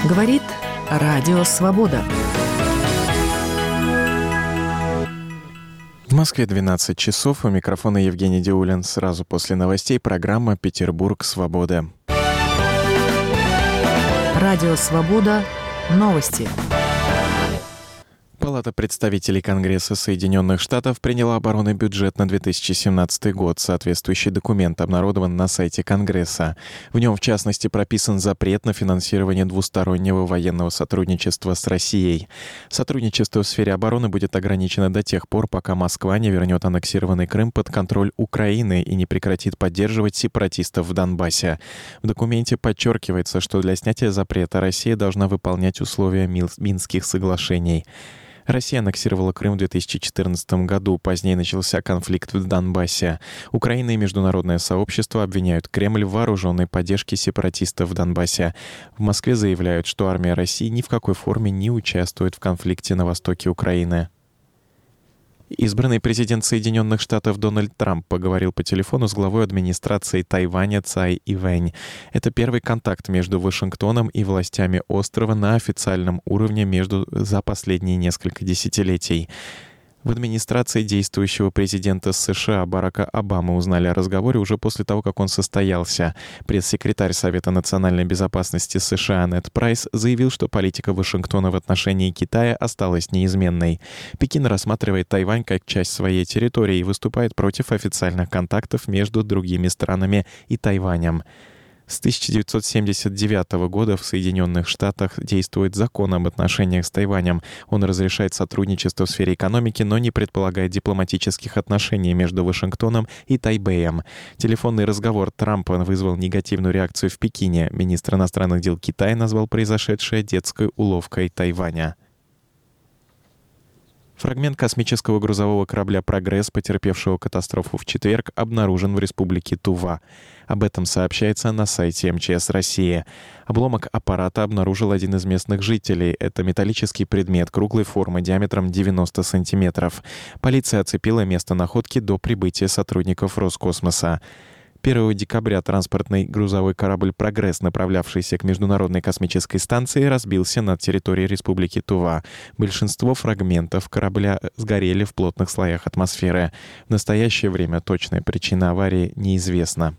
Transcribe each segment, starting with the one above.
Говорит Радио Свобода. В Москве 12 часов. У микрофона Евгений Диулин. Сразу после новостей программа «Петербург. Свобода». Радио Свобода. Новости. Палата представителей Конгресса Соединенных Штатов приняла оборонный бюджет на 2017 год. Соответствующий документ обнародован на сайте Конгресса. В нем, в частности, прописан запрет на финансирование двустороннего военного сотрудничества с Россией. Сотрудничество в сфере обороны будет ограничено до тех пор, пока Москва не вернет аннексированный Крым под контроль Украины и не прекратит поддерживать сепаратистов в Донбассе. В документе подчеркивается, что для снятия запрета Россия должна выполнять условия Минских соглашений. Россия аннексировала Крым в 2014 году. Позднее начался конфликт в Донбассе. Украина и международное сообщество обвиняют Кремль в вооруженной поддержке сепаратистов в Донбассе. В Москве заявляют, что армия России ни в какой форме не участвует в конфликте на востоке Украины. Избранный президент Соединенных Штатов Дональд Трамп поговорил по телефону с главой администрации Тайваня Цай Ивэнь. Это первый контакт между Вашингтоном и властями острова на официальном уровне за последние несколько десятилетий. В администрации действующего президента США Барака Обамы узнали о разговоре уже после того, как он состоялся. Пресс-секретарь Совета национальной безопасности США Нед Прайс заявил, что политика Вашингтона в отношении Китая осталась неизменной. Пекин рассматривает Тайвань как часть своей территории и выступает против официальных контактов между другими странами и Тайванем. С 1979 года в Соединенных Штатах действует закон об отношениях с Тайванем. Он разрешает сотрудничество в сфере экономики, но не предполагает дипломатических отношений между Вашингтоном и Тайбэем. Телефонный разговор Трампа вызвал негативную реакцию в Пекине. Министр иностранных дел Китая назвал произошедшее детской уловкой Тайваня. Фрагмент космического грузового корабля «Прогресс», потерпевшего катастрофу в четверг, обнаружен в республике Тува. Об этом сообщается на сайте МЧС России. Обломок аппарата обнаружил один из местных жителей. Это металлический предмет круглой формы диаметром 90 сантиметров. Полиция оцепила место находки до прибытия сотрудников Роскосмоса. 1 декабря транспортный грузовой корабль «Прогресс», направлявшийся к Международной космической станции, разбился над территорией Республики Тува. Большинство фрагментов корабля сгорели в плотных слоях атмосферы. В настоящее время точная причина аварии неизвестна.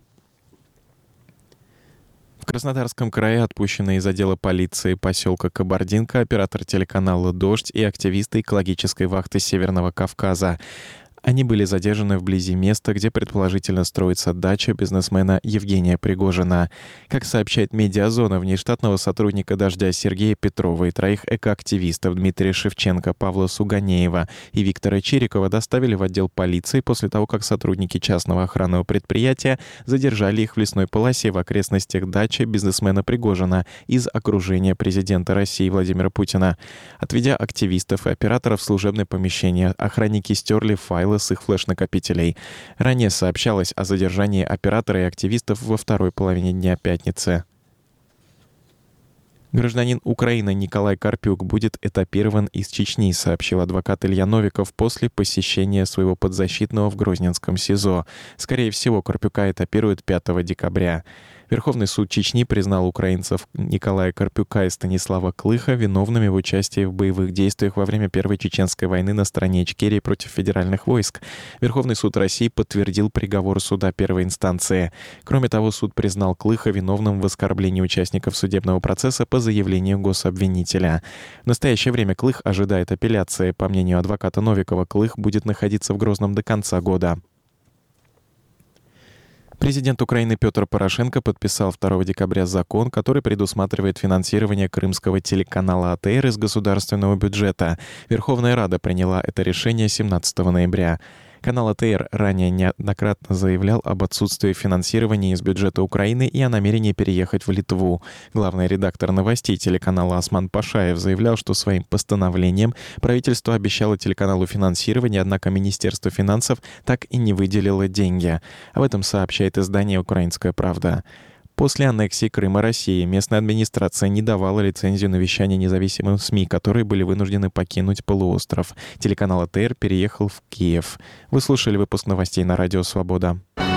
В Краснодарском крае отпущены из отдела полиции поселка Кабардинка оператор телеканала «Дождь» и активисты экологической вахты Северного Кавказа. Они были задержаны вблизи места, где предположительно строится дача бизнесмена Евгения Пригожина. Как сообщает «Медиазона», внештатного сотрудника «Дождя» Сергея Петрова и троих экоактивистов Дмитрия Шевченко, Павла Суганеева и Виктора Чирикова доставили в отдел полиции после того, как сотрудники частного охранного предприятия задержали их в лесной полосе в окрестностях дачи бизнесмена Пригожина из окружения президента России Владимира Путина. Отведя активистов и операторов в служебное помещение, охранники стерли файлы с их флеш-накопителей. Ранее сообщалось о задержании оператора и активистов во второй половине дня пятницы. Гражданин Украины Николай Карпюк будет этапирован из Чечни, сообщил адвокат Илья Новиков после посещения своего подзащитного в Грозненском СИЗО. Скорее всего, Карпюка этапируют 5 декабря. Верховный суд Чечни признал украинцев Николая Карпюка и Станислава Клыха виновными в участии в боевых действиях во время Первой Чеченской войны на стороне Ичкерии против федеральных войск. Верховный суд России подтвердил приговор суда первой инстанции. Кроме того, суд признал Клыха виновным в оскорблении участников судебного процесса по заявлению гособвинителя. В настоящее время Клых ожидает апелляции. По мнению адвоката Новикова, Клых будет находиться в Грозном до конца года. Президент Украины Петр Порошенко подписал 2 декабря закон, который предусматривает финансирование крымского телеканала АТР из государственного бюджета. Верховная Рада приняла это решение 17 ноября. Канал АТР ранее неоднократно заявлял об отсутствии финансирования из бюджета Украины и о намерении переехать в Литву. Главный редактор новостей телеканала Осман Пашаев заявлял, что своим постановлением правительство обещало телеканалу финансирование, однако Министерство финансов так и не выделило деньги. Об этом сообщает издание «Украинская правда». После аннексии Крыма России местная администрация не давала лицензию на вещание независимым СМИ, которые были вынуждены покинуть полуостров. Телеканал АТР переехал в Киев. Вы слушали выпуск новостей на Радио Свобода.